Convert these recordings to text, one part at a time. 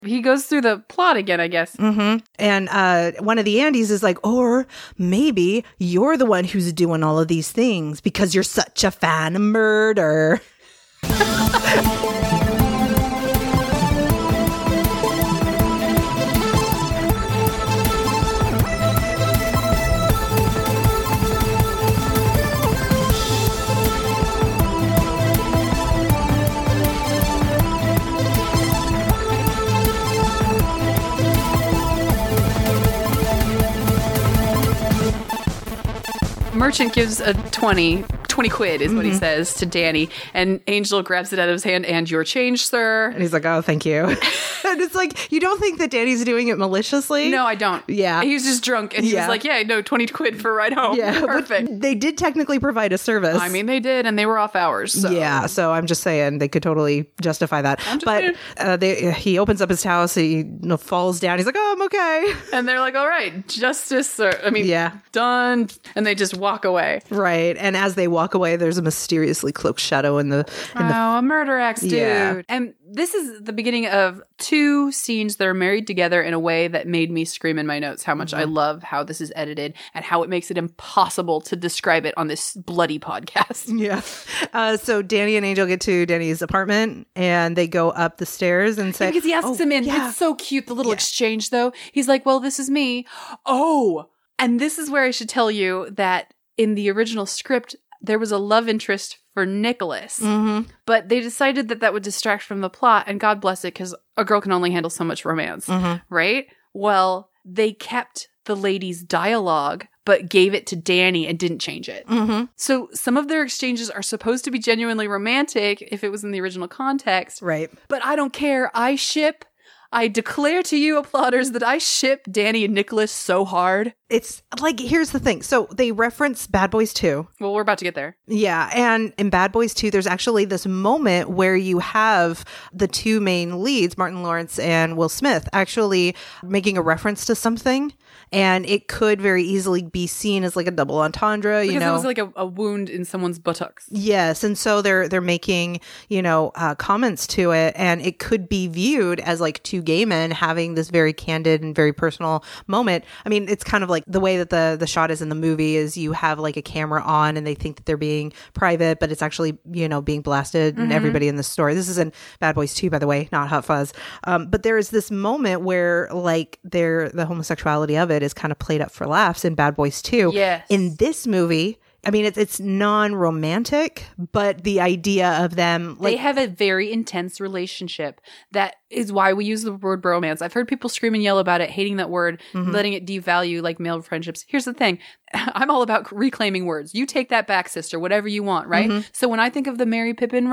He goes through the plot again, I guess. Mm-hmm. And one of the Andys is like, or maybe you're the one who's doing all of these things because you're such a fan of murder. Merchant gives a 20 quid is what he says to Danny, and Angel grabs it out of his hand, and your change, sir. And he's like, oh, thank you. And it's like, you don't think that Danny's doing it maliciously? No, I don't. Yeah. He was just drunk, and he was like, yeah, no, 20 quid for a ride home. Yeah, perfect. They did technically provide a service. I mean, they did, and they were off hours. So. Yeah, so I'm just saying they could totally justify that. But he opens up his house, he falls down. He's like, oh, I'm okay. And they're like, all right, justice, sir. I mean, done. And they just walk away. Right. And as they walk away, there's a mysteriously cloaked shadow in the a murder axe, dude. Yeah. And this is the beginning of 2 scenes that are married together in a way that made me scream in my notes how much I love how this is edited and how it makes it impossible to describe it on this bloody podcast. Yeah. So Danny and Angel get to Danny's apartment and they go up the stairs and say... because he asks him in. Yeah. It's so cute, the little exchange, though. He's like, well, this is me. Oh! And this is where I should tell you that in the original script, there was a love interest for Nicholas. Mm-hmm. But they decided that would distract from the plot, and God bless it, because a girl can only handle so much romance, right? Well, they kept the lady's dialogue, but gave it to Danny and didn't change it. Mm-hmm. So some of their exchanges are supposed to be genuinely romantic if it was in the original context. Right. But I don't care. I declare to you, applauders, that I ship Danny and Nicholas so hard. It's like, here's the thing. So they reference Bad Boys 2. Well, we're about to get there. Yeah. And in Bad Boys 2, there's actually this moment where you have the 2 main leads, Martin Lawrence and Will Smith, actually making a reference to something. And it could very easily be seen as like a double entendre, because it was like a wound in someone's buttocks. Yes. And so they're making, comments to it. And it could be viewed as like 2 gay men having this very candid and very personal moment. I mean, it's kind of like the way that the shot is in the movie is you have like a camera on and they think that they're being private, but it's actually, being blasted and everybody in the story. This is in Bad Boys 2, by the way, not Hot Fuzz. But there is this moment where like the homosexuality of it is kind of played up for laughs in Bad Boys 2. Yes. In this movie, I mean, it's non-romantic, but the idea of them... they have a very intense relationship. That is why we use the word bromance. I've heard people scream and yell about it, hating that word, letting it devalue like male friendships. Here's the thing. I'm all about reclaiming words. You take that back, sister, whatever you want, right? So when I think of the Mary Pippin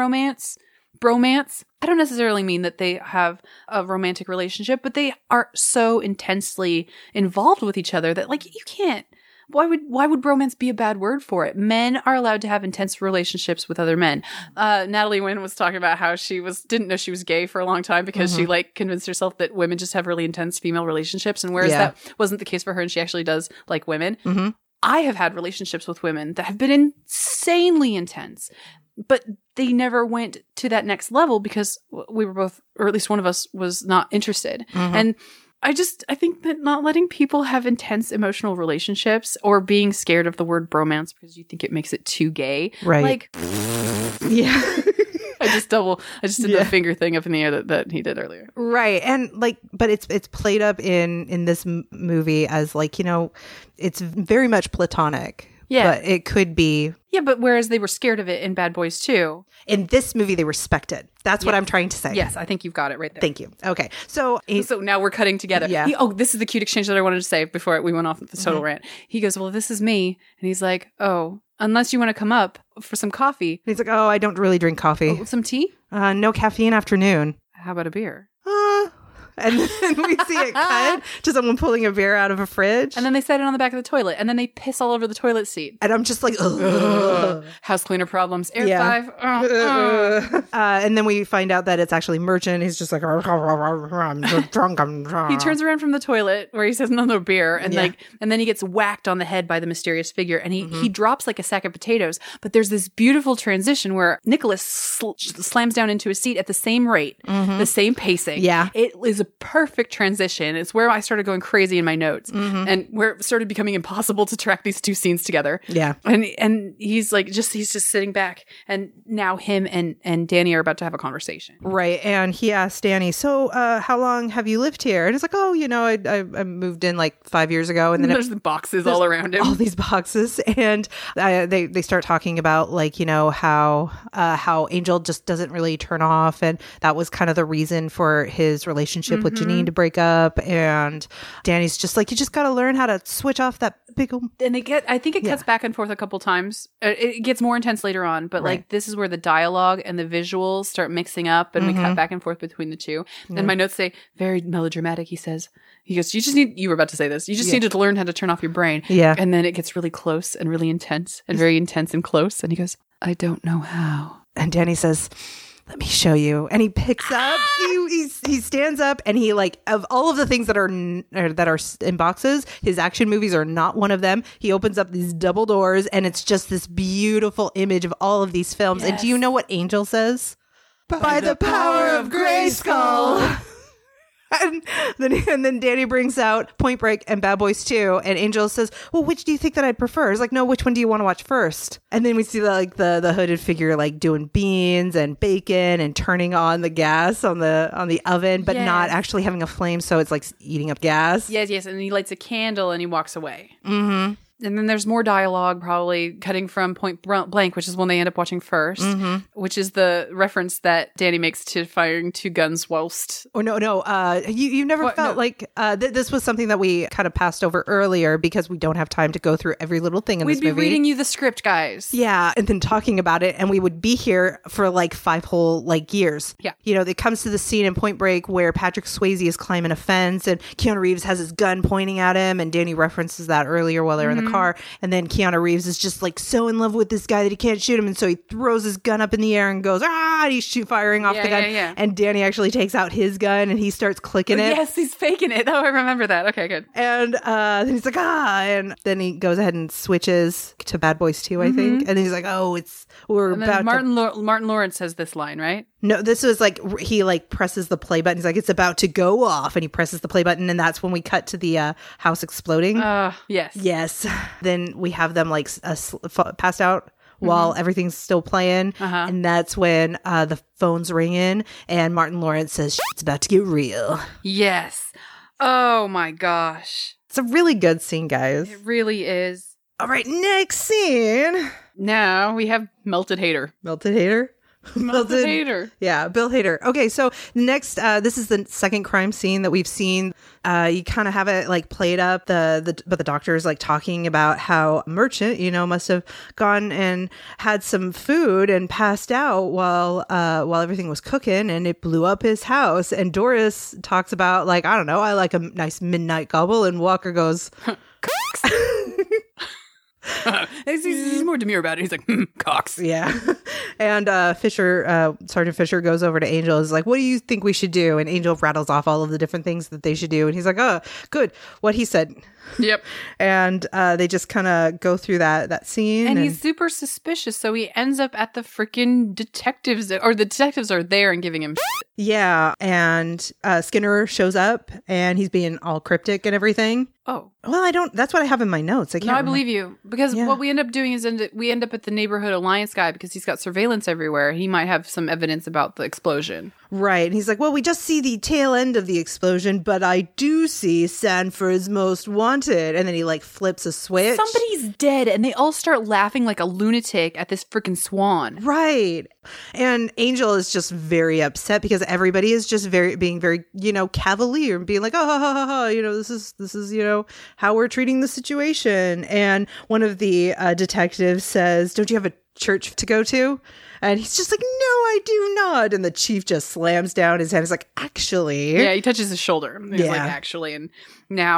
bromance, I don't necessarily mean that they have a romantic relationship, but they are so intensely involved with each other that like you can't. Why would bromance be a bad word for it? Men are allowed to have intense relationships with other men. Natalie Wynn was talking about how she didn't know she was gay for a long time because she like convinced herself that women just have really intense female relationships, and whereas that wasn't the case for her, and she actually does like women. I have had relationships with women that have been insanely intense, but they never went to that next level because we were both, or at least one of us, was not interested. And I think that not letting people have intense emotional relationships or being scared of the word bromance because you think it makes it too gay. Right. Like, yeah. I just did the finger thing up in the air that he did earlier. Right. And like, but it's played up in this movie as like, it's very much platonic. Yeah. But it could be. Yeah, but whereas they were scared of it in Bad Boys 2. In this movie, they respect it. That's what I'm trying to say. Yes, I think you've got it right there. Thank you. Okay. So now we're cutting together. Yeah. This is the cute exchange that I wanted to say before we went off the total rant. He goes, well, this is me. And he's like, oh, unless you want to come up for some coffee. And he's like, oh, I don't really drink coffee. Oh, some tea? No caffeine afternoon. How about a beer? And then we see it cut to someone pulling a beer out of a fridge. And then they set it on the back of the toilet. And then they piss all over the toilet seat. And I'm just like, ugh. House cleaner problems. Air 5. And then we find out that it's actually Merchant. He's just like, I'm drunk. He turns around from the toilet where he says another beer. And and then he gets whacked on the head by the mysterious figure. And he drops like a sack of potatoes. But there's this beautiful transition where Nicholas slams down into his seat at the same rate, the same pacing. Yeah. It is a perfect transition. It's where I started going crazy in my notes, and where it started becoming impossible to track these two scenes together. Yeah. And he's like, he's just sitting back, and now him and Danny are about to have a conversation. Right. And he asked Danny, so how long have you lived here? And it's like, oh, I moved in like 5 years ago. And then there's the boxes all around him. All these boxes. And they start talking about like, how Angel just doesn't really turn off. And that was kind of the reason for his relationship with Janine to break up. And Danny's just like, you just got to learn how to switch off that big old... And I think it cuts back and forth a couple times. It gets more intense later on, but like this is where the dialogue and the visuals start mixing up, and we cut back and forth between the two. And my notes say, very melodramatic, he goes, you were about to say this. You just need to learn how to turn off your brain. Yeah. And then it gets really close and really intense and very intense and close. And he goes, I don't know how. And Danny says, let me show you. And he picks up, he stands up, and he like, of all of the things that are in boxes, his action movies are not one of them. He opens up these double doors, and it's just this beautiful image of all of these films. Yes. And do you know what Angel says? By the power of Grayskull. And then Danny brings out Point Break and Bad Boys 2, and Angel says, well, which do you think that I'd prefer? It's like, no, which one do you want to watch first? And then we see the hooded figure like doing beans and bacon and turning on the gas on the oven, but not actually having a flame, so it's like eating up gas. Yes, and he lights a candle and he walks away. Mm-hmm. And then there's more dialogue, probably cutting from Point Blank, which is one they end up watching first, which is the reference that Danny makes to firing two guns whilst... Or no. You never felt like... this was something that we kind of passed over earlier because we don't have time to go through every little thing in this movie. We'd be reading you the script, guys. Yeah, and then talking about it, and we would be here for like 5 whole like years. Yeah. It comes to the scene in Point Break where Patrick Swayze is climbing a fence, and Keanu Reeves has his gun pointing at him, and Danny references that earlier while they're in the car, and then Keanu Reeves is just like so in love with this guy that he can't shoot him, and so he throws his gun up in the air and goes, and he's firing off the gun, and Danny actually takes out his gun and he starts clicking it. Yes, he's faking it. Oh, I remember that. Okay, good. And then he's like, and then he goes ahead and switches to Bad Boys 2, I think, and then he's like, Martin Lawrence says this line, right? No, this was like, he like presses the play button. He's like, it's about to go off, and he presses the play button, and that's when we cut to the house exploding. Yes. Then we have them like passed out while everything's still playing, and that's when the phone's ringing, and Martin Lawrence says, it's about to get real. Yes. Oh my gosh. It's a really good scene, guys. It really is. All right, next scene. Now we have Melted Hater. Melted Hater? Melted Hater. Yeah, Bill Hader. Okay, so next, this is the second crime scene that we've seen. You kind of have it like played up. But the doctor is like talking about how Merchant, must have gone and had some food and passed out while everything was cooking, and it blew up his house. And Doris talks about like, I don't know, I like a nice midnight gobble, and Walker goes, he's more demure about it. He's like, Cox. Yeah. And Sergeant Fisher goes over to Angel and is like, what do you think we should do? And Angel rattles off all of the different things that they should do. And he's like, oh, good. What he said. Yep. And they just kind of go through that scene. And he's super suspicious. So he ends up at the freaking detectives, or the detectives are there and giving him shit. Yeah. And Skinner shows up and he's being all cryptic and everything. Oh. Well, that's what I have in my notes. I believe you. Because what we end up doing is we end up at the neighborhood Alliance guy because he's got surveillance everywhere. He might have some evidence about the explosion. Right. And he's like, well, we just see the tail end of the explosion, but I do see Sanford's Most Wanted. And then he like flips a switch. Somebody's dead, and they all start laughing like a lunatic at this freaking swan. Right. And Angel is just very upset because everybody is just being very, cavalier and being like, this is, how we're treating the situation. And one of the detectives says, don't you have a church to go to? And he's just like, no, I do not. And the chief just slams down his head. He's like, actually. Yeah, he touches his shoulder. He's like, actually. And now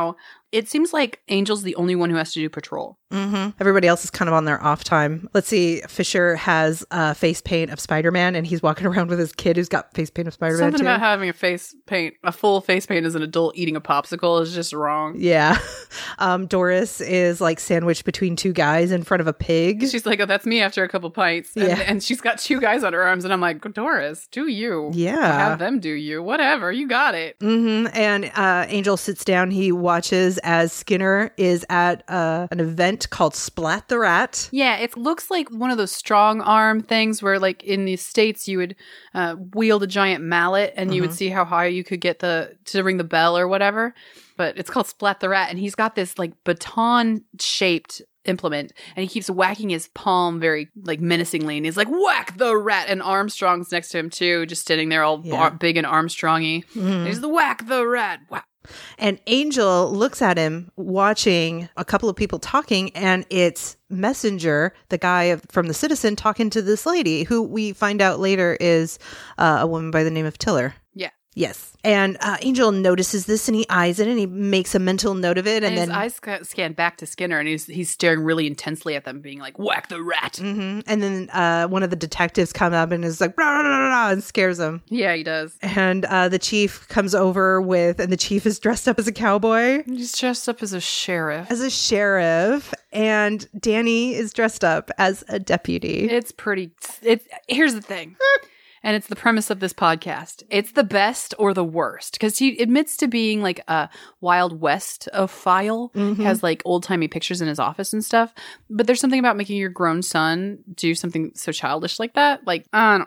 It seems like Angel's the only one who has to do patrol. Mm-hmm. Everybody else is kind of on their off time. Let's see. Fisher has face paint of Spider-Man, and he's walking around with his kid who's got face paint of Spider-Man Something too. about having a full face paint as an adult eating a popsicle is just wrong. Yeah. Doris is like sandwiched between two guys in front of a pig. She's like, oh, that's me after a couple pints. And she's got two guys on her arms. And I'm like, Doris, do you. Yeah. Have them do you. Whatever. You got it. Mm-hmm. And Angel sits down. He watches as Skinner is at an event called Splat the Rat. Yeah, it looks like one of those strong arm things where, like, in the States, you would wield a giant mallet and you would see how high you could get to ring the bell or whatever. But it's called Splat the Rat, and he's got this like baton-shaped implement, and he keeps whacking his palm very like menacingly, and he's like, "Whack the rat!" And Armstrong's next to him too, just sitting there all big and Armstrongy. And he's the whack the rat. Whack. And Angel looks at him watching a couple of people talking, and it's Messenger, the guy from The Citizen, talking to this lady who we find out later is a woman by the name of Tiller. Yeah. Yes. And Angel notices this and he eyes it and he makes a mental note of it. And then his eyes scan back to Skinner and he's staring really intensely at them, being like, whack the rat. Mm-hmm. And then one of the detectives come up and is like, rah, rah, rah, rah, and scares him. Yeah, he does. And the chief comes over and the chief is dressed up as a cowboy. He's dressed up as a sheriff. And Danny is dressed up as a deputy. Here's the thing. And it's the premise of this podcast. It's the best or the worst. Because he admits to being like a Wild West of file. Has like old-timey pictures in his office and stuff. But there's something about making your grown son do something so childish like that. Like, Yeah.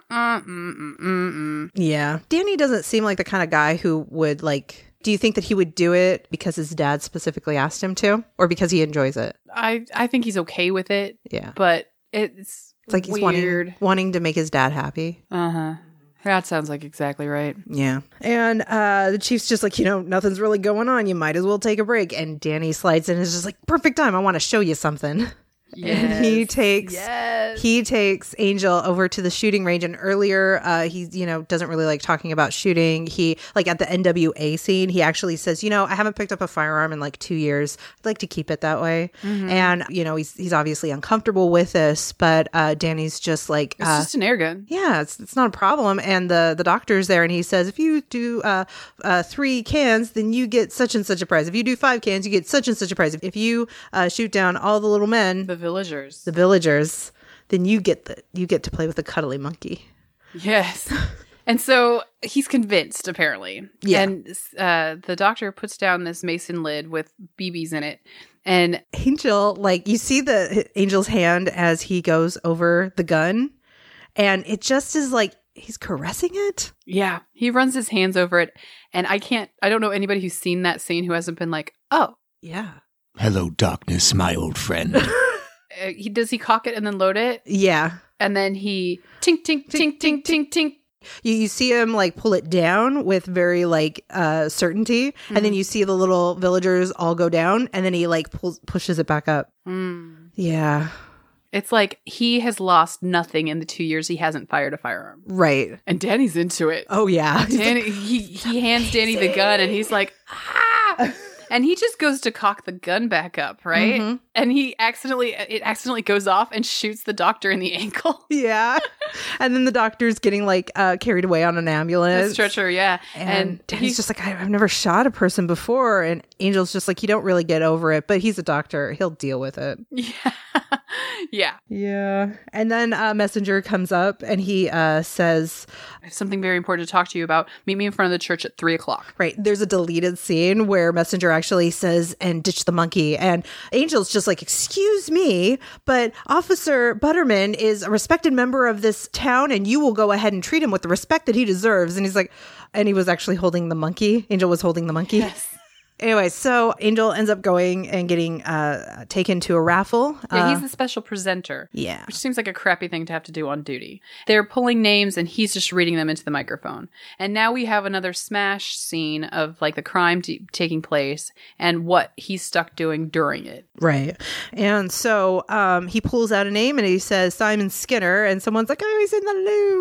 Danny doesn't seem like the kind of guy who would like... Do you think that he would do it because his dad specifically asked him to? Or because he enjoys it? I think he's okay with it. Yeah. But it's like he's weird. wanting to make his dad happy. Uh-huh. That sounds like exactly right. Yeah. And the chief's just like, nothing's really going on. You might as well take a break. And Danny slides in and is just like, perfect time. I want to show you something. Yes. And he takes Angel over to the shooting range. And earlier, he, doesn't really like talking about shooting. He, like at the NWA scene, he actually says, I haven't picked up a firearm in like 2 years. I'd like to keep it that way. And, he's obviously uncomfortable with this, but Danny's just like... It's just an air gun. Yeah, it's not a problem. And the doctor's there and he says, if you do 3 cans, then you get such and such a prize. If you do 5 cans, you get such and such a prize. If you shoot down all the little men... The villagers, then you get to play with the cuddly monkey. Yes. And so he's convinced, apparently. Yeah. And the doctor puts down this mason lid with BBs in it. And Angel, like, you see Angel's hand as he goes over the gun. And it just is like, he's caressing it. Yeah. He runs his hands over it. And I don't know anybody who's seen that scene who hasn't been like, oh. Yeah. Hello, darkness, my old friend. Does he cock it and then load it? Yeah. And then he tink, tink, tink, tink, tink, tink. You see him like pull it down with very like certainty. And then you see the little villagers all go down. And then he like pushes it back up. Yeah. It's like he has lost nothing in the 2 years he hasn't fired a firearm. Right. And Danny's into it. Oh, yeah. Danny, he hands Danny the gun and he's like, ah! And he just goes to cock the gun back up, right? And it accidentally goes off and shoots the doctor in the ankle. Yeah. And then the doctor's getting like carried away on an ambulance. A stretcher, yeah. And he's just like, I've never shot a person before. And Angel's just like, you don't really get over it, but he's a doctor. He'll deal with it. Yeah. Yeah. Yeah. And then Messenger comes up and he says, I have something very important to talk to you about. Meet me in front of the church at 3:00. Right. There's a deleted scene where Messenger actually says, and ditch the monkey. And Angel's just like, excuse me, but Officer Butterman is a respected member of this town and you will go ahead and treat him with the respect that he deserves. And he's like, and he was actually holding the monkey. Angel was holding the monkey. Yes. Anyway, so Angel ends up going and getting taken to a raffle. Yeah, he's the special presenter. Yeah. Which seems like a crappy thing to have to do on duty. They're pulling names and he's just reading them into the microphone. And now we have another smash scene of like the crime taking place and what he's stuck doing during it. Right. And so he pulls out a name and he says Simon Skinner and someone's like, oh, he's in the loo.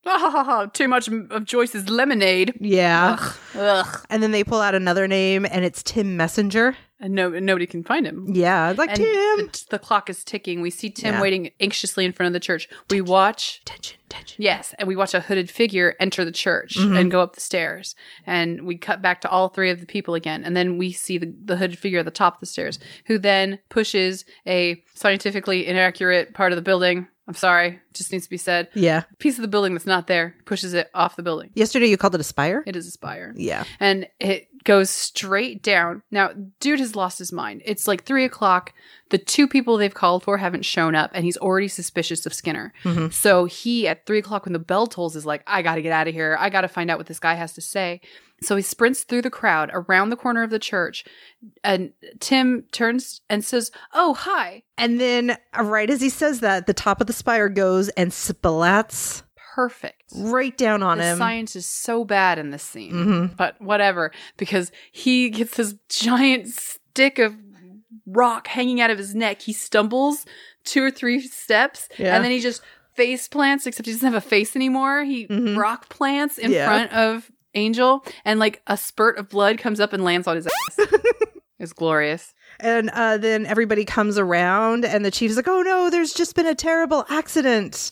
Oh, too much of Joyce's lemonade. Yeah. Ugh. And then they pull out another name, and it's Tim Messenger. And nobody can find him. Yeah, it's like, And Tim. the clock is ticking. We see Tim Yeah. waiting anxiously in front of the church. We watch... Tension. Yes, and we watch a hooded figure enter the church and go up the stairs. And we cut back to all three of the people again. And then we see the hooded figure at the top of the stairs, who then pushes a scientifically inaccurate part of the building. I'm sorry, just needs to be said. Yeah. Piece of the building that's not there, pushes it off the building. Yesterday you called it a spire? It is a spire. Yeah. And it goes straight down. Now, dude has lost his mind. It's like 3:00. The two people they've called for haven't shown up, and he's already suspicious of Skinner. So he, at 3:00 when the bell tolls, is like, I got to get out of here. I got to find out what this guy has to say. So he sprints through the crowd around the corner of the church, and Tim turns and says, "Oh, hi." And then right as he says that, the top of the spire goes and splats Perfect. right down on The him. science is so bad in this scene, but whatever, because he gets this giant stick of rock hanging out of his neck. He stumbles 2 or 3 steps, Yeah. and then he just face plants, except he doesn't have a face anymore. He rock plants in front of Angel, and like a spurt of blood comes up and lands on his ass. It's glorious. And then everybody comes around, and the chief's like, oh no, there's just been a terrible accident.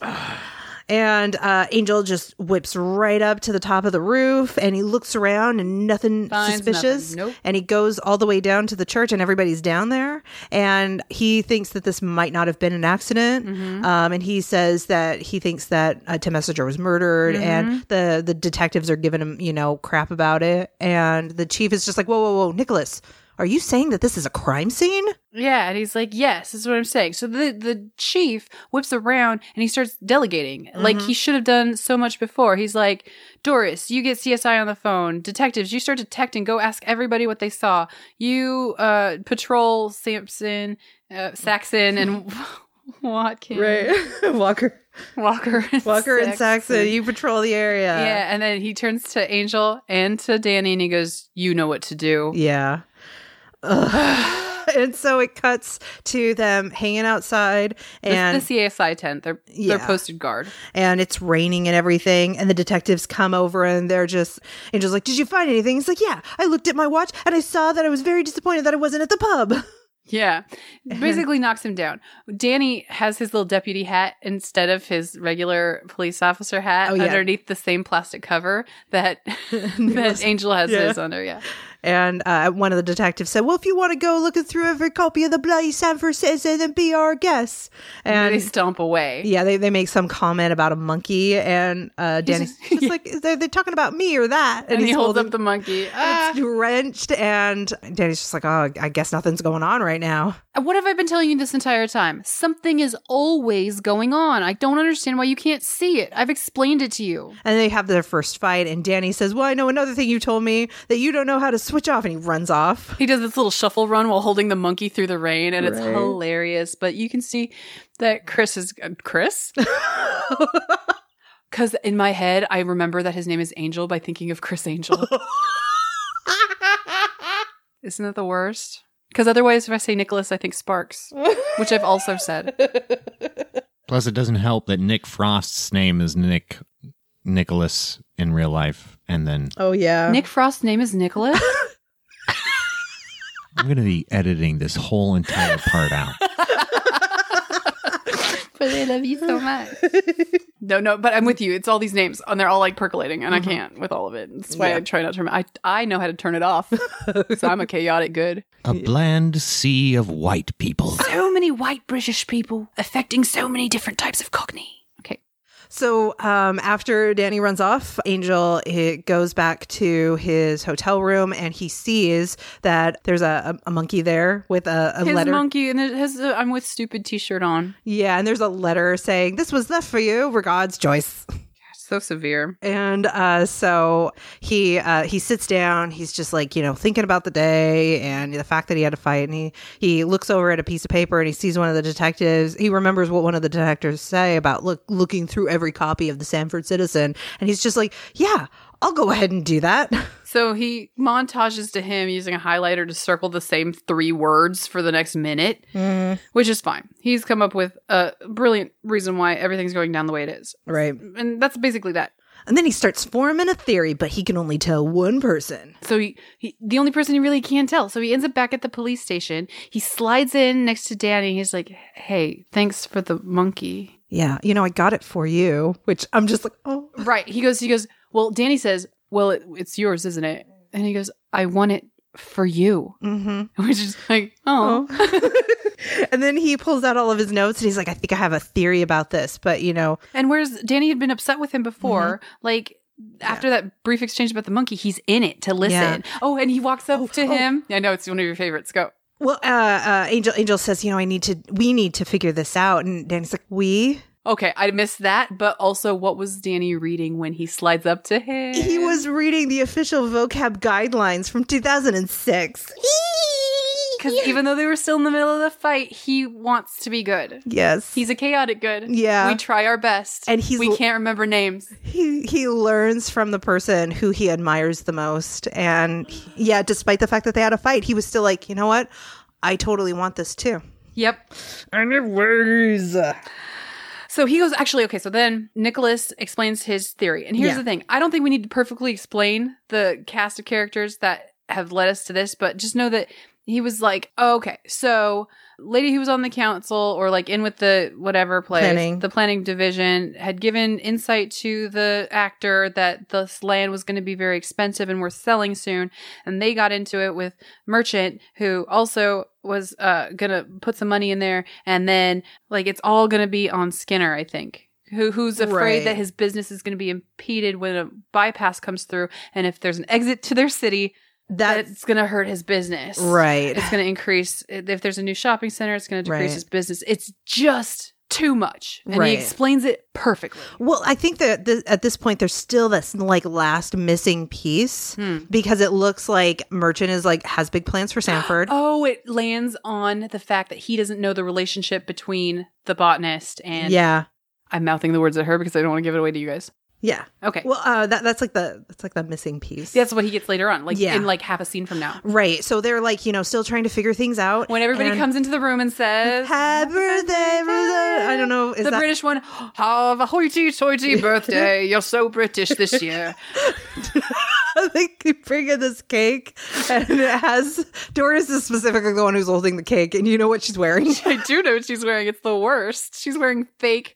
And Angel just whips right up to the top of the roof, and he looks around and nothing Finds suspicious. nothing. Nope. And he goes all the way down to the church, and everybody's down there. And he thinks that this might not have been an accident. And he says that he thinks that Tim Messenger was murdered, and the detectives are giving him, crap about it. And the chief is just like, whoa, Nicholas, are you saying that this is a crime scene? Yeah, and he's like, yes, this is what I'm saying. So the chief whips around and he starts delegating. Like he should have done so much before. He's like, Doris, you get CSI on the phone. Detectives, you start detecting. Go ask everybody what they saw. You patrol Saxon, and Watkins. Walker and Saxon, you patrol the area. Yeah, and then he turns to Angel and to Danny and he goes, you know what to do. Yeah. Ugh. And so it cuts to them hanging outside, and the CSI tent. They're posted guard. And it's raining and everything. And the detectives come over, and Angel's like, did you find anything? He's like, yeah, I looked at my watch and I saw that I was very disappointed that I wasn't at the pub. Yeah. Basically knocks him down. Danny has his little deputy hat instead of his regular police officer hat underneath the same plastic cover that Angel has his under. Yeah. And one of the detectives said, well, if you want to go looking through every copy of the bloody Sanford citizen, then be our guest. And they stomp away. Yeah, they make some comment about a monkey, and Danny's just like, they're talking about me or that. And he holds up the monkey. It's drenched, and Danny's just like, oh, I guess nothing's going on right now. What have I been telling you this entire time? Something is always going on. I don't understand why you can't see it. I've explained it to you. And they have their first fight, and Danny says, well, I know another thing you told me, that you don't know how to switch off, and he runs off. He does this little shuffle run while holding the monkey through the rain, and it's hilarious. But you can see that Chris is... Chris? Because in my head, I remember that his name is Angel by thinking of Chris Angel. Isn't that the worst? Because otherwise, if I say Nicholas, I think Sparks, which I've also said. Plus, it doesn't help that Nick Frost's name is Nicholas in real life, and then Oh, yeah. Nick Frost's name is Nicholas? I'm going to be editing this whole entire part out. But I love you so much. No, but I'm with you. It's all these names, and they're all like percolating, and I can't with all of it. That's why I try not to. I know how to turn it off, so I'm a chaotic good. A bland sea of white people. So many white British people affecting so many different types of Cockney. Okay. So after Danny runs off, Angel goes back to his hotel room, and he sees that there's a monkey there with a His letter. monkey, and it has a I'm with stupid t-shirt on. Yeah, and there's a letter saying, this was left for you. Regards, Joyce. So severe. And so he sits down. He's just like, thinking about the day and the fact that he had to fight. And he looks over at a piece of paper and he sees one of the detectives. He remembers what one of the detectives say about looking through every copy of the Sanford Citizen. And he's just like, yeah, I'll go ahead and do that. So he montages to him using a highlighter to circle the same 3 words for the next minute, which is fine. He's come up with a brilliant reason why everything's going down the way it is. Right. And that's basically that. And then he starts forming a theory, but he can only tell one person. So he the only person he really can tell. So he ends up back at the police station. He slides in next to Danny. He's like, hey, thanks for the monkey. Yeah. I got it for you, which I'm just like, oh. Right. He goes, well, Danny says, well, it's yours, isn't it? And he goes, I want it for you. Mm-hmm. Which is like, oh. And then he pulls out all of his notes and he's like, I think I have a theory about this, but And whereas Danny had been upset with him before, like after that brief exchange about the monkey, he's in it to listen. Yeah. Oh, and he walks up to him. I know it's one of your favorites. Go. Well, Angel says, we need to figure this out. And Danny's like, we? Okay, I missed that, but also what was Danny reading when he slides up to him? He was reading the official vocab guidelines from 2006. Because even though they were still in the middle of the fight, he wants to be good. Yes. He's a chaotic good. Yeah. We try our best. And we can't remember names. He learns from the person who he admires the most. And yeah, despite the fact that they had a fight, he was still like, you know what? I totally want this too. Yep. Anyways. So he goes, actually, okay, so then Nicholas explains his theory. And here's the thing. I don't think we need to perfectly explain the cast of characters that have led us to this, but just know that he was like, oh, okay, so lady who was on the council or like in with the whatever place, the planning division, had given insight to the actor that this land was going to be very expensive and worth selling soon. And they got into it with Merchant, who also was going to put some money in there. And then like it's all going to be on Skinner, I think. Who's afraid that his business is going to be impeded when a bypass comes through. And if there's an exit to their city, that's going to hurt his business. Right. It's going to increase. If there's a new shopping center, it's going to decrease his business. It's just too much. And he explains it perfectly. Well, I think that at this point, there's still this like last missing piece because it looks like Merchant is like has big plans for Sanford. Oh, it lands on the fact that he doesn't know the relationship between the botanist and... Yeah. I'm mouthing the words at her because I don't want to give it away to you guys. Yeah. Okay. Well, that's like the missing piece. That's what he gets later on, like in like half a scene from now. Right. So they're like, still trying to figure things out. When everybody comes into the room and says, "Happy birthday, Rosa." I don't know. Is the British one? Have a hoity-toity birthday. You're so British this year. They bring in this cake, and it has Doris is specifically the one who's holding the cake, and you know what she's wearing? I do know what she's wearing. It's the worst. She's wearing fake.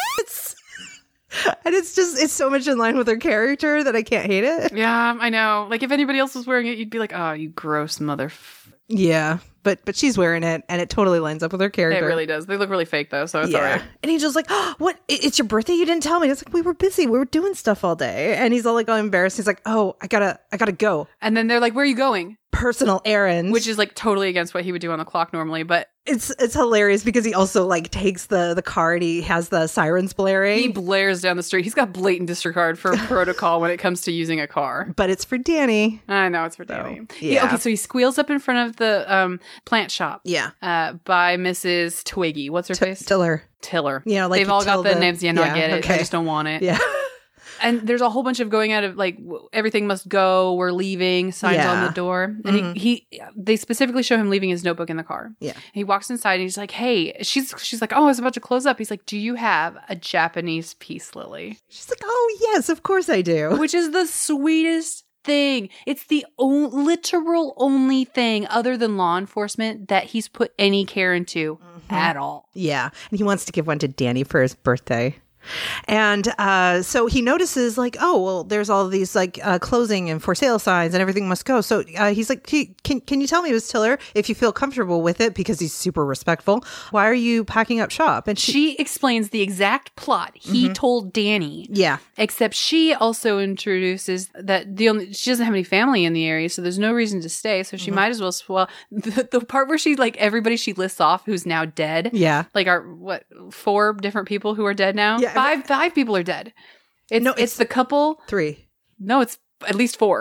And it's so much in line with her character that I can't hate it. Yeah, I know. Like if anybody else was wearing it, you'd be like, oh, you gross mother. Yeah, but she's wearing it, and it totally lines up with her character. It really does. They look really fake though, so it's all right. And Angel's like, oh, what? It's your birthday? You didn't tell me. It's like we were busy. We were doing stuff all day, and he's all like all embarrassed. He's like, oh, I gotta go. And then they're like, where are you going? Personal errands, which is like totally against what he would do on the clock normally, but it's hilarious because he also like takes the car and he has the sirens blaring. He blares down the street. He's got blatant disregard for protocol when it comes to using a car. But it's for Danny. I know it's for Danny. Yeah. Okay, so he squeals up in front of the plant shop. Yeah. By Mrs. Twiggy. What's her face? Tiller. Like they've all got the names. Yeah, no, I get it. Okay. I just don't want it. Yeah. And there's a whole bunch of going out of like everything must go, we're leaving, signs on the door. And they specifically show him leaving his notebook in the car. Yeah. And he walks inside and he's like, hey, she's like, oh, I was about to close up. He's like, do you have a Japanese peace lily? She's like, oh yes, of course I do. Which is the sweetest thing. It's the literal only thing other than law enforcement that he's put any care into at all. Yeah. And he wants to give one to Danny for his birthday. And so he notices like, oh, well, there's all these like closing and for sale signs and everything must go. So he's like, can you tell me, Ms. Tiller, if you feel comfortable with it, because he's super respectful, why are you packing up shop? And she explains the exact plot he told Danny. Yeah. Except she also introduces that she doesn't have any family in the area, so there's no reason to stay. So she might as well the part where she like everybody she lists off who's now dead. Yeah. Like 4 different people who are dead now. Yeah. Five people are dead. It's the couple. 3. No, it's at least 4.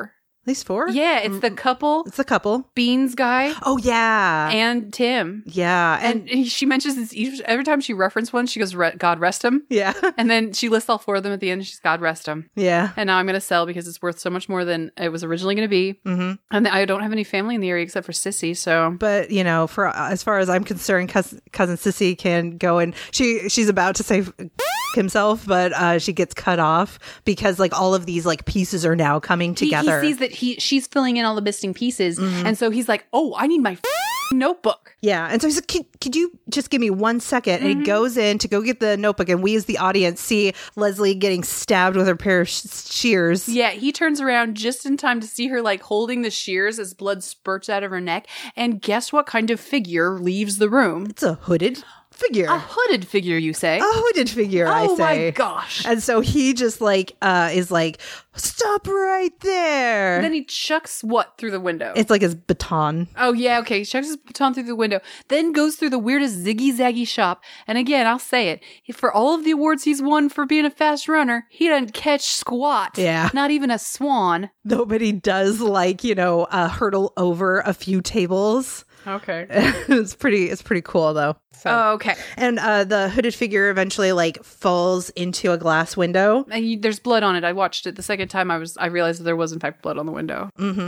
At least 4? Yeah, it's the couple, It's a couple. Beans guy, Oh, yeah. and Tim. Yeah. And she mentions this every time she referenced one, she goes, God rest him. yeah. And then she lists all 4 of them at the end. She's God rest him. Yeah. And now I'm going to sell because it's worth so much more than it was originally going to be. Mm-hmm. And I don't have any family in the area except for Sissy. So But, you know, for as far as I'm concerned, cousin Sissy can go and she's about to say himself, but she gets cut off because like all of these like pieces are now coming together. He sees that she's filling in all the missing pieces. And so he's like, oh, I need my notebook. Yeah. And so he's like, could you just give me 1 second? And he goes in to go get the notebook. And we as the audience see Leslie getting stabbed with her pair of shears. Yeah, he turns around just in time to see her like holding the shears as blood spurts out of her neck. And guess what kind of figure leaves the room? It's a hooded figure. A hooded figure, you say? A hooded figure, I Oh say. my gosh. And so he just like is like, stop right there. And then he chucks what through the window? It's like his baton. Oh, yeah, okay. He chucks his baton through the window, then goes through the weirdest ziggy-zaggy shop. And again, I'll say it. For all of the awards he's won for being a fast runner, he doesn't catch squat. Yeah. Not even a swan. Nobody does like, you know, hurdle over a few tables. Okay. It's pretty cool though. So. Oh, okay. And the hooded figure eventually like falls into a glass window. And there's blood on it. I watched it the second time. I realized that there was in fact blood on the window.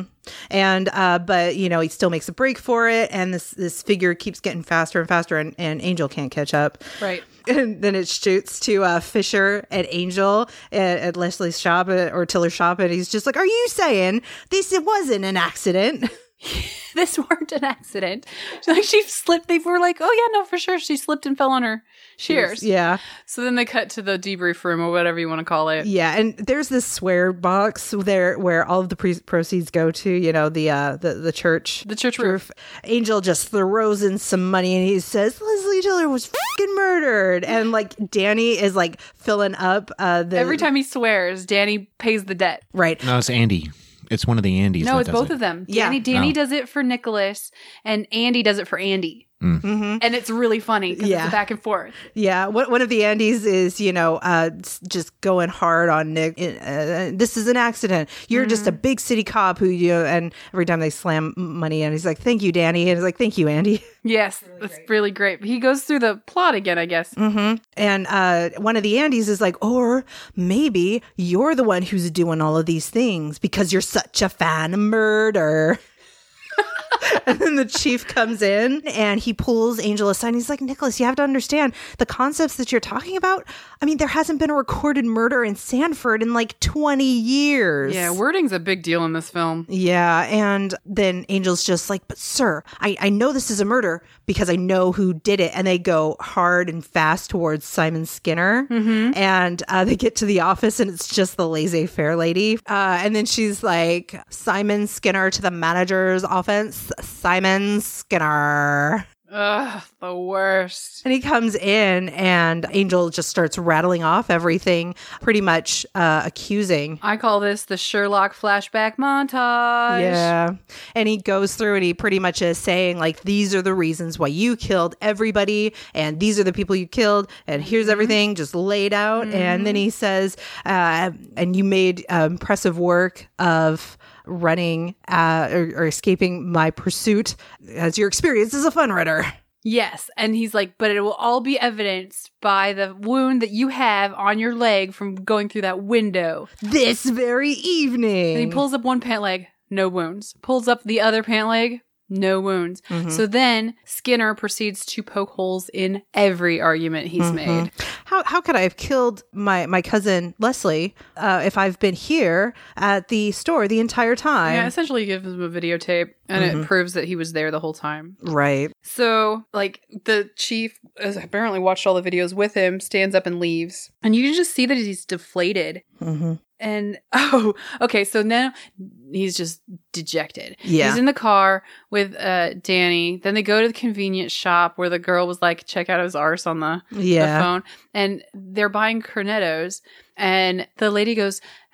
And but you know, he still makes a break for it, and this figure keeps getting faster and faster, and Angel can't catch up. Right. And then it shoots to Fisher and Angel at Leslie's shop or Tiller's shop, and he's just like, "Are you saying it wasn't an accident?" This weren't an accident. Like she slipped. They were like, oh yeah, no, for sure. She slipped and fell on her shears. Yeah. So then they cut to the debrief room or whatever you want to call it. Yeah, and there's this swear box there where all of the proceeds go to, you know, the church. The church roof. Angel just throws in some money and he says, Leslie Tiller was fucking murdered. And like Danny is like filling up Every time he swears, Danny pays the debt. Right. No, it's Andy. It's one of the Andys. No, that it's does both it. of them. Yeah. Danny Oh. does it for Nicholas, and Andy does it for Andy. Mm-hmm. And it's really funny because Yeah. it's back and forth. Yeah, one of the Andys is, you know, just going hard on Nick. This is an accident. You're just a big city cop who, you know, and every time they slam money in, he's like, thank you, Danny. And he's like, thank you, Andy. Yes, that's really great. He goes through the plot again, I guess. And one of the Andys is like, or maybe you're the one who's doing all of these things because you're such a fan of murder. And then the chief comes in and he pulls Angel aside. And he's like, Nicholas, you have to understand the concepts that you're talking about. I mean, there hasn't been a recorded murder in Sanford in like 20 years. Yeah, wording's a big deal in this film. Yeah. And then Angel's just like, but sir, I know this is a murder because I know who did it. And they go hard and fast towards Simon Skinner. And they get to the office and it's just the laissez-faire lady. And then she's like, Simon Skinner to the manager's offense. Simon Skinner. Ugh, the worst. And he comes in and Angel just starts rattling off everything, pretty much accusing. I call this the Sherlock flashback montage. Yeah. And he goes through and he pretty much is saying, like, these are the reasons why you killed everybody. And these are the people you killed. And here's everything just laid out. And then he says, and you made impressive work of running or escaping my pursuit as your experience as a fun runner. Yes. And he's like, but it will all be evidenced by the wound that you have on your leg from going through that window. This very evening. And he pulls up one pant leg, no wounds. Pulls up the other pant leg, no wounds. So then Skinner proceeds to poke holes in every argument he's made. How could I have killed my cousin Leslie if I've been here at the store the entire time? Yeah, essentially he gives him a videotape and it proves that he was there the whole time. Right. So, like, the chief has apparently watched all the videos with him, stands up and leaves. And you can just see that he's deflated. And, oh, okay, so now he's just dejected. Yeah. He's in the car with Danny. Then they go to the convenience shop where the girl was like, check out his arse on the Yeah. phone. And they're buying cornettos. And the lady goes,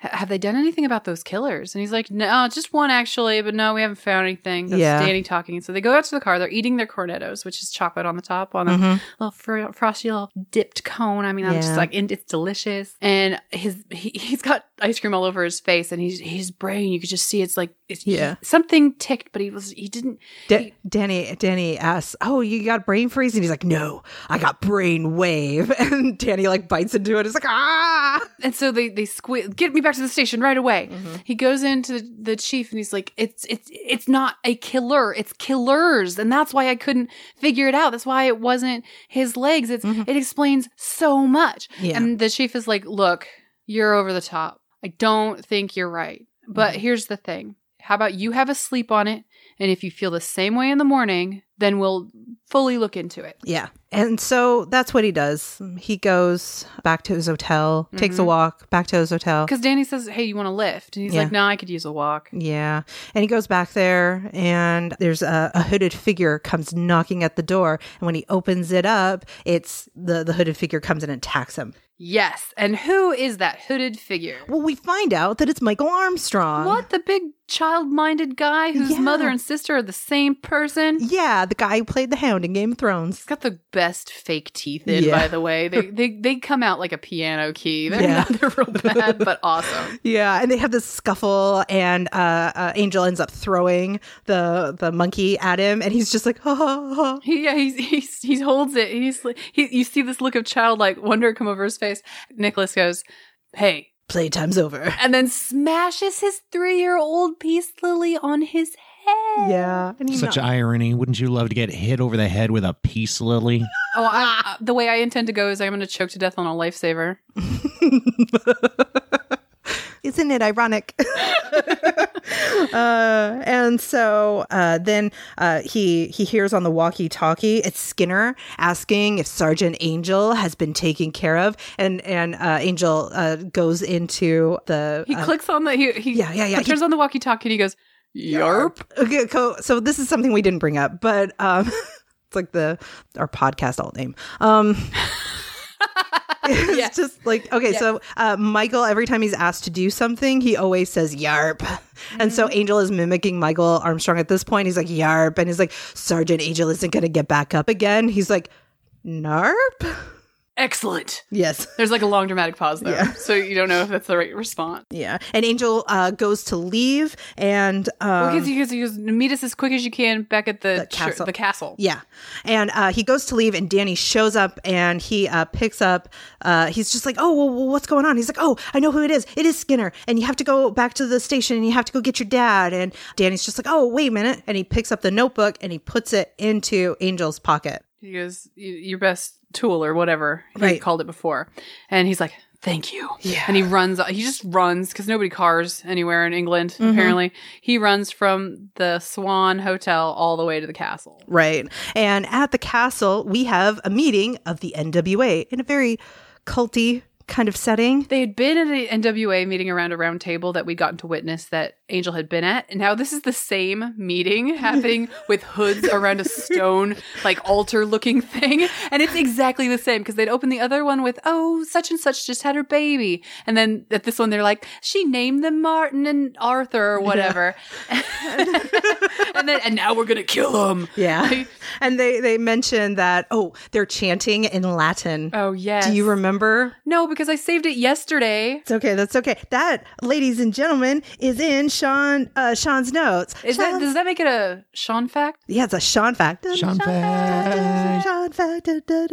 have they done anything about those killers? And he's like, no, just one actually, but no, we haven't found anything. That's Yeah. Danny talking. So they go out to the car. They're eating their cornettos, which is chocolate on the top on a little frosty little dipped cone. I mean, I'm just like, it's delicious. And he's got ice cream all over his face, and his brain, you could just see it's like, something ticked, but he didn't. Danny asks, "Oh, you got brain freeze?" And he's like, "No, I got brain wave." And Danny like bites into it. It's like, ah! And so they get me back to the station right away. He goes into the chief and he's like, it's not a killer, it's killers. And that's why I couldn't figure it out. That's why it wasn't his legs. It explains so much. Yeah. And the chief is like, look, you're over the top. I don't think you're right. But here's the thing. How about you have a sleep on it? And if you feel the same way in the morning, then we'll fully look into it. Yeah. And so that's what he does. He goes back to his hotel, takes a walk back to his hotel. Because Danny says, hey, you want to lift? And he's like, no, I could use a walk. Yeah. And he goes back there, and there's a hooded figure comes knocking at the door. And when he opens it up, it's the hooded figure comes in and attacks him. Yes. And who is that hooded figure? Well, we find out that it's Michael Armstrong. What? The big child-minded guy whose mother and sister are the same person? Yeah, the guy who played the Hound in Game of Thrones. He's got the best fake teeth in, by the way. They come out like a piano key. They're real bad, but awesome. Yeah, and they have this scuffle, and Angel ends up throwing the monkey at him, and he's just like, ha ha ha. He holds it. You see this look of childlike wonder come over his face. Nicholas goes, hey. Playtime's over. And then smashes his 3-year-old peace lily on his head. Yeah. And Such irony. Wouldn't you love to get hit over the head with a peace lily? Oh, the way I intend to go is I'm going to choke to death on a lifesaver. Isn't it ironic? And so then he hears on the walkie-talkie, it's Skinner asking if Sergeant Angel has been taken care of, and Angel goes into the. He clicks on the he turns on the walkie-talkie and he goes, "Yarp." Okay, so this is something we didn't bring up, but it's like our podcast alt name. It's just like, okay, so Michael, every time he's asked to do something, he always says yarp. And so Angel is mimicking Michael Armstrong at this point. He's like, yarp. And he's like, Sergeant Angel isn't going to get back up again. He's like, narp? Excellent. Yes. There's like a long dramatic pause though. So you don't know if that's the right response. Yeah. And Angel goes to leave, and he goes, meet us as quick as you can back at the castle. Yeah. And he goes to leave, and Danny shows up, and he picks up, he's just like, oh, well, what's going on? He's like, oh, I know who it is. It is Skinner. And you have to go back to the station, and you have to go get your dad. And Danny's just like, oh, wait a minute. And he picks up the notebook, and he puts it into Angel's pocket. He goes, your best tool or whatever he called it before. And he's like, thank you. Yeah. And he just runs because nobody cars anywhere in England, apparently. He runs from the Swan Hotel all the way to the castle. Right. And at the castle, we have a meeting of the NWA in a very culty kind of setting. They had been at an NWA meeting around a round table that we'd gotten to witness that Angel had been at. And now this is the same meeting happening with hoods around a stone, like altar looking thing. And it's exactly the same because they'd opened the other one with, oh, such and such just had her baby. And then at this one, they're like, she named them Martin and Arthur or whatever. Yeah. and now we're going to kill them. Yeah. And they mention that, oh, they're chanting in Latin. Oh, yes. Do you remember? No, because I saved it yesterday. It's okay. That's okay. That, ladies and gentlemen, is in Sean's notes. Does that make it a Sean fact? Yeah, it's a Sean fact. Sean fact. Sean fact.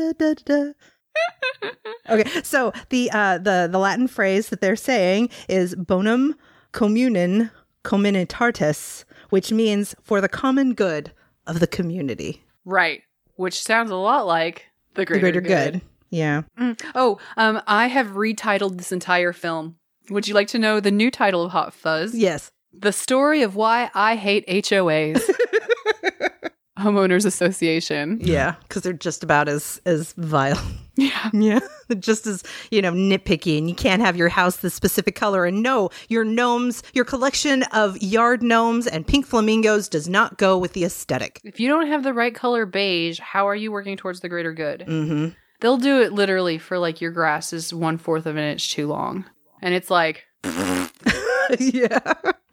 Okay, so the Latin phrase that they're saying is bonum communem communitatis, which means for the common good of the community. Right, which sounds a lot like the greater good. Yeah. I have retitled this entire film. Would you like to know the new title of Hot Fuzz? Yes. The Story of Why I Hate HOAs. Homeowners Association. Yeah, because they're just about as vile. Yeah. Yeah. They're just as, nitpicky, and you can't have your house this specific color. And no, your collection of yard gnomes and pink flamingos does not go with the aesthetic. If you don't have the right color beige, how are you working towards the greater good? Mm-hmm. They'll do it literally for like your grass is 1/4 of an inch too long. And it's like, Yeah.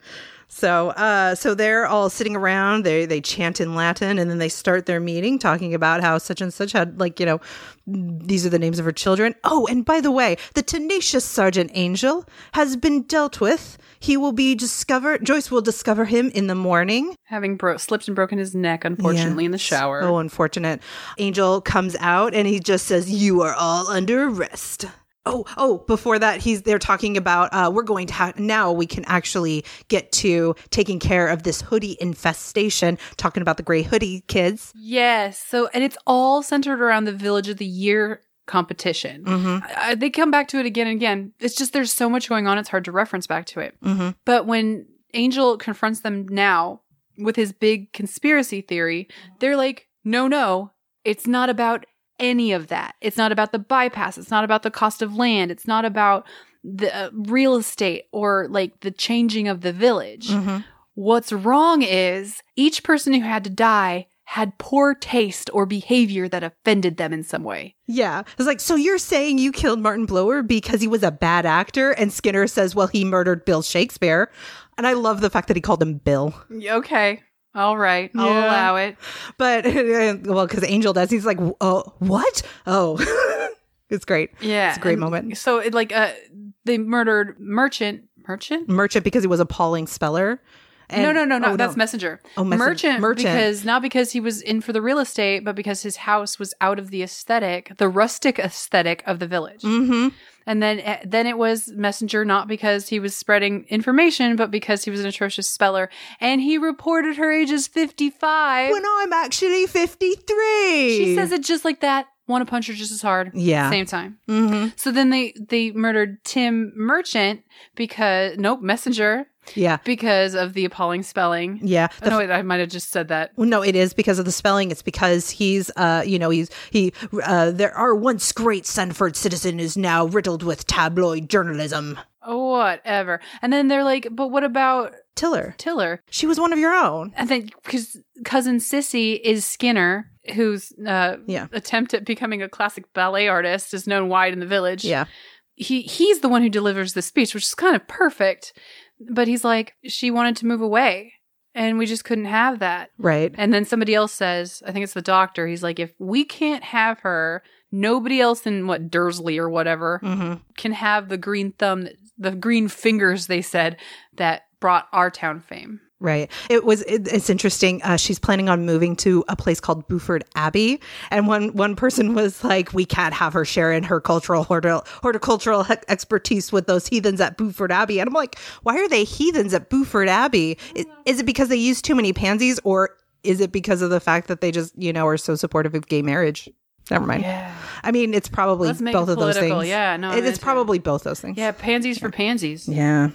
So they're all sitting around. They chant in Latin, and then they start their meeting talking about how such and such had, like, you know, these are the names of her children. Oh, and by the way, the tenacious Sergeant Angel has been dealt with. He will be discovered. Joyce will discover him in the morning. Having slipped and broken his neck, unfortunately, in the shower. Oh, unfortunate. Angel comes out and he just says, "You are all under arrest." Oh, before that, they're talking about, we're going to now we can actually get to taking care of this hoodie infestation, talking about the gray hoodie kids. Yes. So, and it's all centered around the Village of the Year competition. They come back to it again and again. It's just there's so much going on, it's hard to reference back to it. But when Angel confronts them now with his big conspiracy theory, they're like, no, it's not about any of that. It's not about the bypass. It's not about the cost of land. It's not about the real estate or like the changing of the village. What's wrong is each person who had to die had poor taste or behavior that offended them in some way. Yeah. It's like, so you're saying you killed Martin Blower because he was a bad actor? And Skinner says, well, he murdered Bill Shakespeare. And I love the fact that he called him Bill. Okay. All right. I'll allow it. But, well, because Angel does. He's like, oh, what? Oh, it's great. Yeah. It's a great moment. So it they murdered Merchant because he was appalling speller. And, no. That's Messenger. Oh, Merchant. Because not because he was in for the real estate, but because his house was out of the rustic aesthetic of the village. And then it was Messenger, not because he was spreading information, but because he was an atrocious speller. And he reported her age as 55. When I'm actually 53. She says it just like that. Want to punch her just as hard. Yeah. Same time. So then they murdered Tim Merchant Messenger. Yeah. Because of the appalling spelling. Yeah. Wait, I might have just said that. No, it is because of the spelling. It's because he's, there our once great Sanford citizen is now riddled with tabloid journalism. Whatever. And then they're like, but what about Tiller? She was one of your own. And then, because cousin Sissy is Skinner, whose attempt at becoming a classic ballet artist is known wide in the village. Yeah. He's the one who delivers the speech, which is kind of perfect. But he's like, she wanted to move away and we just couldn't have that. Right. And then somebody else says, I think it's the doctor. He's like, if we can't have her, nobody else in Dursley or whatever can have the green thumb, the green fingers, they said, that brought our town fame. Right. It's interesting. She's planning on moving to a place called Buford Abbey. And one person was like, we can't have her share in her horticultural expertise with those heathens at Buford Abbey. And I'm like, why are they heathens at Buford Abbey? Is it because they use too many pansies, or is it because of the fact that they just, are so supportive of gay marriage? Never mind. Yeah. I mean, it's probably both of those things. Yeah, no, it's probably both those things. Yeah, pansies for pansies. Yeah.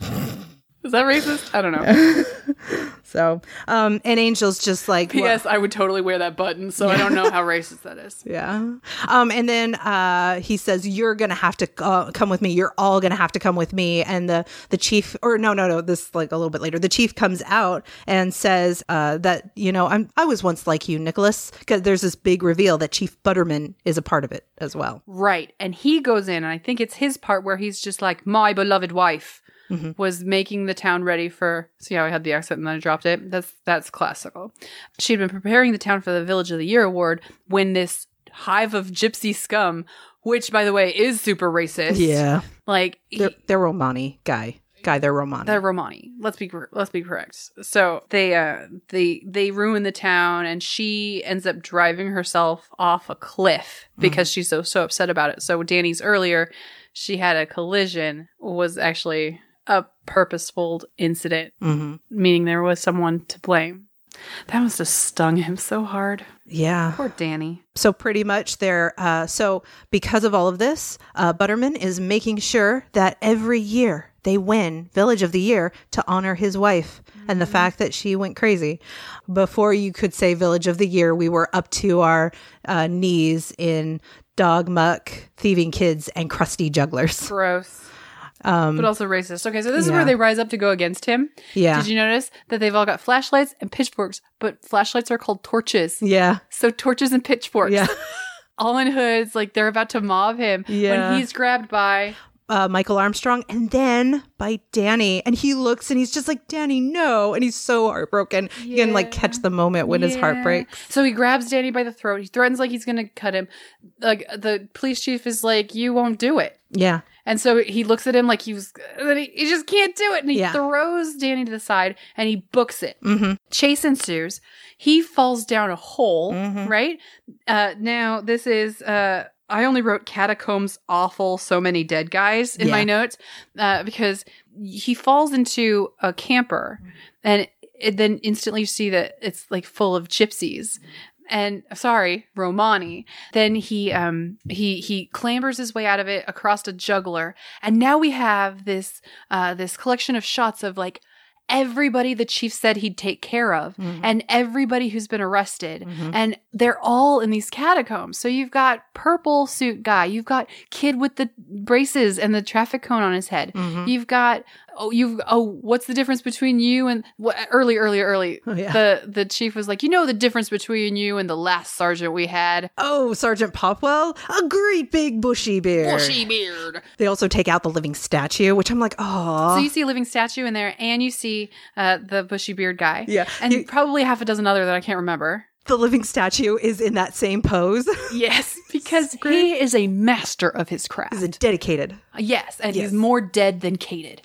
Is that racist? I don't know. So, and Angel's just like, P.S. I would totally wear that button, so I don't know how racist that is. Yeah. And then he says, you're going to have to come with me. You're all going to have to come with me. And the chief, or no, this like a little bit later, the chief comes out and says that, I was once like you, Nicholas, because there's this big reveal that Chief Butterman is a part of it as well. Right. And he goes in, and I think it's his part where he's just like, my beloved wife. Was making the town ready for, see how I had the accent and then I dropped it? That's classical. She'd been preparing the town for the Village of the Year award when this hive of gypsy scum, which by the way is super racist. Yeah. Like they're Romani guy, they're Romani. They're Romani. Let's be correct. So they ruin the town, and she ends up driving herself off a cliff because she's so upset about it. So Danny's earlier, she had a collision, was actually a purposeful incident, meaning there was someone to blame. That must have stung him so hard. Yeah. Poor Danny. So pretty much so because of all of this, Butterman is making sure that every year they win Village of the Year to honor his wife and the fact that she went crazy. Before you could say Village of the Year, we were up to our knees in dog muck, thieving kids, and crusty jugglers. Gross. But also racist. Okay, so this is where they rise up to go against him. Yeah. Did you notice that they've all got flashlights and pitchforks, but flashlights are called torches? Yeah. So torches and pitchforks. Yeah. All in hoods, like they're about to mob him. Yeah. When he's grabbed by Michael Armstrong and then by Danny. And he looks and he's just like, Danny, no. And he's so heartbroken. You can like catch the moment when his heart breaks. So he grabs Danny by the throat. He threatens like he's going to cut him. Like the police chief is like, you won't do it. Yeah. And so he looks at him like he just can't do it. And he throws Danny to the side and he books it. Mm-hmm. Chase ensues. He falls down a hole, right? Now, this is... I only wrote catacombs awful so many dead guys in my notes because he falls into a camper and then instantly you see that it's like full of gypsies. And Romani. Then he clambers his way out of it across a juggler. And now we have this collection of shots of like everybody the chief said he'd take care of and everybody who's been arrested. And they're all in these catacombs. So you've got purple suit guy. You've got kid with the braces and the traffic cone on his head. You've got what's the difference between you and early the chief was like, the difference between you and the last sergeant we had. Sergeant Popwell, a great big bushy beard. They also take out the living statue, which I'm like, oh. So you see a living statue in there and you see the bushy beard guy, and probably half a dozen other that I can't remember. The living statue is in that same pose. Yes, because he is a master of his craft. He's dedicated. Yes, and he's more dead than cated.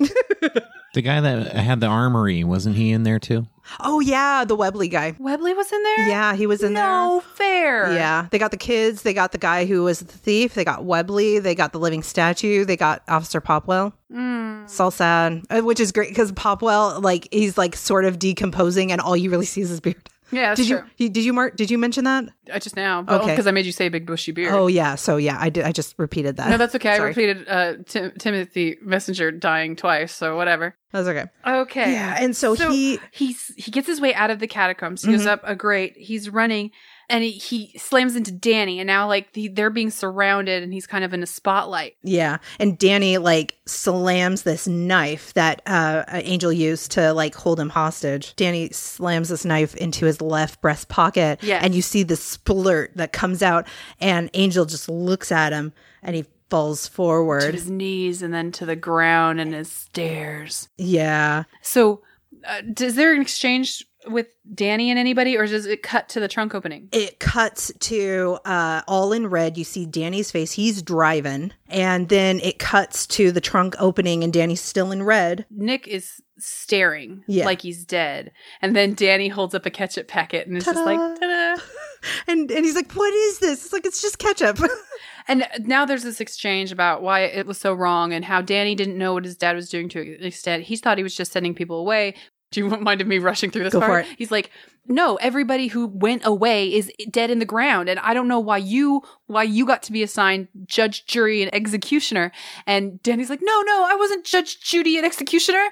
The guy that had the armory, wasn't he in there too? Oh, yeah, the Webley guy. Webley was in there? Yeah, he was in there. No fair. Yeah, they got the kids. They got the guy who was the thief. They got Webley. They got the living statue. They got Officer Popwell. It's all sad, which is great because Popwell, like, he's like sort of decomposing and all you really see is his beard. Yeah, that's true. Did you mention that? Just now. Okay. Because I made you say big bushy beard. Oh, yeah. So, yeah, I did. I just repeated that. No, that's okay. Sorry. I repeated Timothy Messenger dying twice, so whatever. That's okay. Okay. Yeah, and so he gets his way out of the catacombs. He goes up a grate. He's running, and he slams into Danny, and now, like, they're being surrounded, and he's kind of in a spotlight. Yeah, and Danny, like, slams this knife that Angel used to, like, hold him hostage. Danny slams this knife into his left breast pocket, and you see the splurt that comes out, and Angel just looks at him, and he falls forward. To his knees, and then to the ground, and his stares. Yeah. So, is there an exchange with Danny and anybody, or does it cut to the trunk opening? It cuts to all in red. You see Danny's face. He's driving. And then it cuts to the trunk opening and Danny's still in red. Nick is staring like he's dead. And then Danny holds up a ketchup packet and is just like, ta-da! And he's like, what is this? It's like, it's just ketchup. And now there's this exchange about why it was so wrong and how Danny didn't know what his dad was doing to an extent. He thought he was just sending people away. Do you mind me rushing through this part? For it. He's like, no, everybody who went away is dead in the ground. And I don't know why you got to be assigned judge, jury, and executioner. And Danny's like, no, I wasn't judge, jury, and executioner.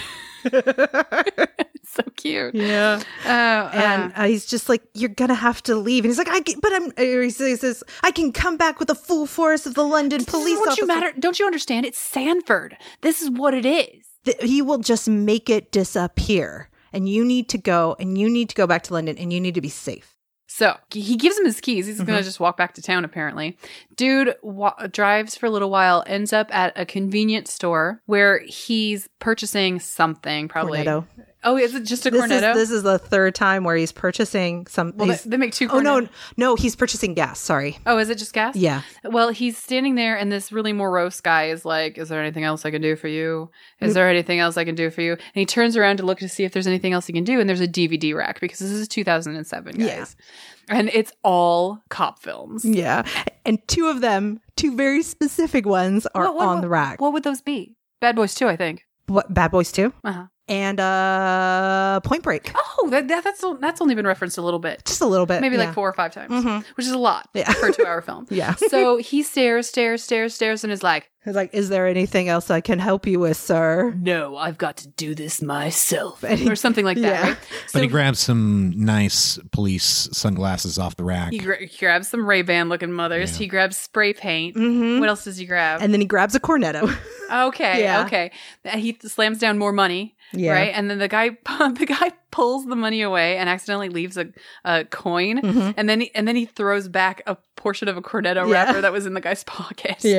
It's so cute. Yeah. And he's just like, you're going to have to leave. And he's like, he says, I can come back with the full force of the London police officer. Don't you understand? It's Sanford. This is what it is. He will just make it disappear. And you need to go, and you need to go back to London, and you need to be safe. So he gives him his keys. He's going to just walk back to town, apparently. Dude drives for a little while, ends up at a convenience store where he's purchasing something, probably. Cornetto. Oh, is it just a Cornetto? This is the third time where he's purchasing some. Well, they make two Cornetto. Oh, no, he's purchasing gas. Sorry. Oh, is it just gas? Yeah. Well, he's standing there, and this really morose guy is like, is there anything else I can do for you? Is there anything else I can do for you? And he turns around to look to see if there's anything else he can do, and there's a DVD rack, because this is 2007, guys. Yeah. And it's all cop films. Yeah. And two of them, two very specific ones, are on the rack. What would those be? Bad Boys 2, I think. What, Bad Boys 2? Uh-huh. And Point Break. Oh, that's only been referenced a little bit. Just a little bit. Maybe like 4 or 5 times, which is a lot for a 2-hour film. Yeah. So he stares, and is like, is there anything else I can help you with, sir? No, I've got to do this myself. Or something like that, yeah. right? But he grabs some nice police sunglasses off the rack. He grabs some Ray-Ban looking mothers. Yeah. He grabs spray paint. Mm-hmm. What else does he grab? And then he grabs a Cornetto. Okay. He slams down more money. Yeah. Right. And then the guy pulls the money away and accidentally leaves a coin. Mm-hmm. And then he throws back a portion of a Cornetto wrapper that was in the guy's pocket. Yeah.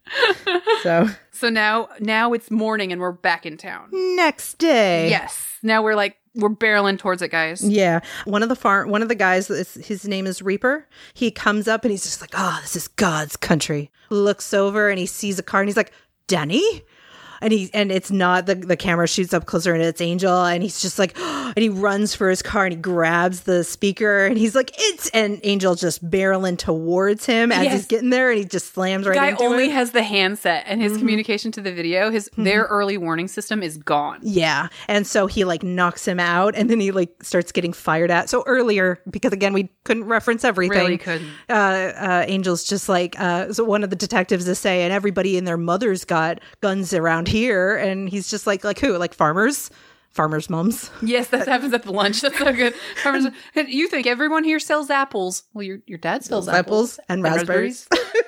So now it's morning and we're back in town. next day. Yes. Now we're barreling towards it, guys. Yeah. One of the guys, his name is Reaper. He comes up and he's just like, oh, this is God's country. Looks over and he sees a car and he's like, Danny? And it's not, the camera shoots up closer and it's Angel, and he's just like, and he runs for his car and he grabs the speaker and he's like, and Angel just barreling towards him as he's getting there, and he just slams right into it. Guy only has the handset, and his communication to the video, their early warning system is gone. Yeah. And so he like knocks him out, and then he like starts getting fired at. So earlier, because again, we couldn't reference everything. Really couldn't. Angel's just like, so one of the detectives is saying everybody and their mother's got guns around here, and he's just like who? Like farmers mums. Yes, that happens at the lunch. That's so good. Farmers, you think everyone here sells apples? Well, your dad sells apples and raspberries.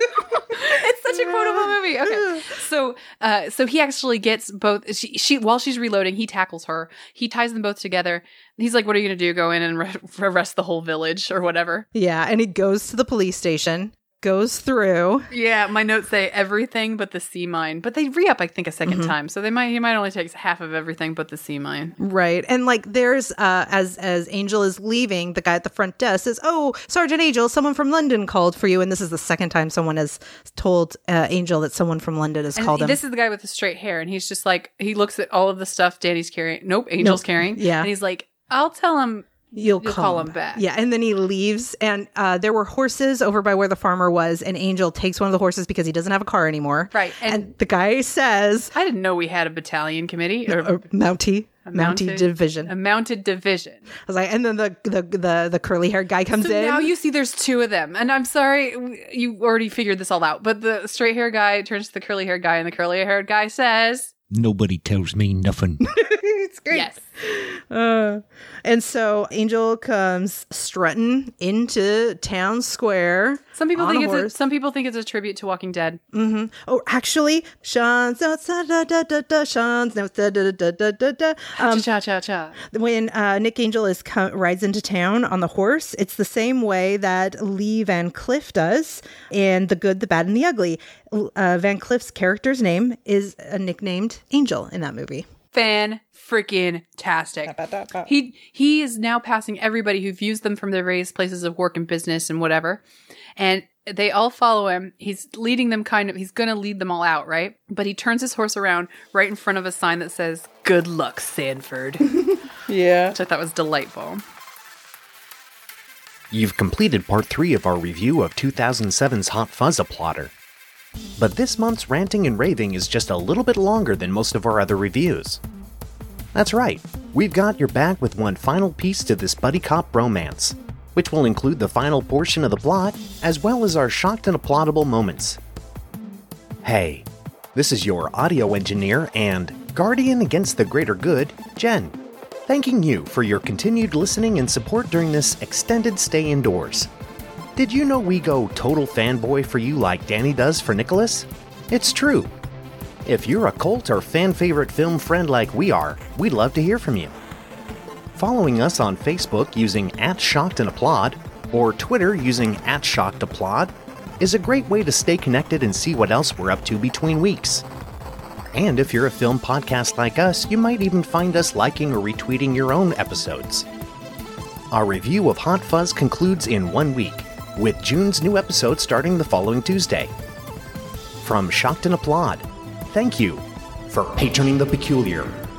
It's such a quotable movie. Okay, so he actually gets both. She while she's reloading, he tackles her. He ties them both together. He's like, "What are you gonna do? Go in and arrest the whole village or whatever?" Yeah, and he goes to the police station. Goes through. Yeah, my notes say everything but the sea mine, but they re-up, I think, a second time, so he might only take half of everything but the sea mine. Right, and like there's as Angel is leaving, the guy at the front desk says, "Oh, Sergeant Angel, someone from London called for you," and this is the second time someone has told Angel that someone from London has called him. This is the guy with the straight hair, and he's just like, he looks at all of the stuff Danny's carrying. Nope, Angel's carrying. Yeah, and he's like, "I'll tell him." You'll call him back. Yeah, and then he leaves, and there were horses over by where the farmer was, and Angel takes one of the horses because he doesn't have a car anymore. Right. And the guy says... I didn't know we had a battalion committee. Or Mountie division. A mounted division. I was like, and then the curly-haired guy comes in. Now you see there's two of them. And I'm sorry, you already figured this all out, but the straight-haired guy turns to the curly-haired guy, and the curly-haired guy says... Nobody tells me nothing. It's great. Yes. And so Angel comes strutting into town square. Some people think it's a tribute to Walking Dead. Mm-hmm. Oh, actually, Sean's outside. Sean's outside. Cha cha cha. When Nick Angel rides into town on the horse, it's the same way that Lee Van Cleef does in The Good, the Bad, and the Ugly. Van Cleef's character's name is nicknamed Angel in that movie. Fan-freaking-tastic. He is now passing everybody who views them from their various places of work and business and whatever. And they all follow him. He's leading them he's going to lead them all out, right? But he turns his horse around right in front of a sign that says, "Good luck, Sanford." Yeah. Which I thought was delightful. You've completed part 3 of our review of 2007's Hot Fuzz: A Plotter. But this month's ranting and raving is just a little bit longer than most of our other reviews. That's right, we've got your back with one final piece to this buddy cop bromance, which will include the final portion of the plot, as well as our shocked and applaudable moments. Hey, this is your audio engineer and guardian against the greater good, Jen, thanking you for your continued listening and support during this extended stay indoors. Did you know we go total fanboy for you like Danny does for Nicholas? It's true. If you're a cult or fan-favorite film friend like we are, we'd love to hear from you. Following us on Facebook using @ShockedAndApplaud or Twitter using @ShockedApplaud is a great way to stay connected and see what else we're up to between weeks. And if you're a film podcast like us, you might even find us liking or retweeting your own episodes. Our review of Hot Fuzz concludes in 1 week, with June's new episode starting the following Tuesday. From Shocked and Applaud, thank you for patroning the peculiar.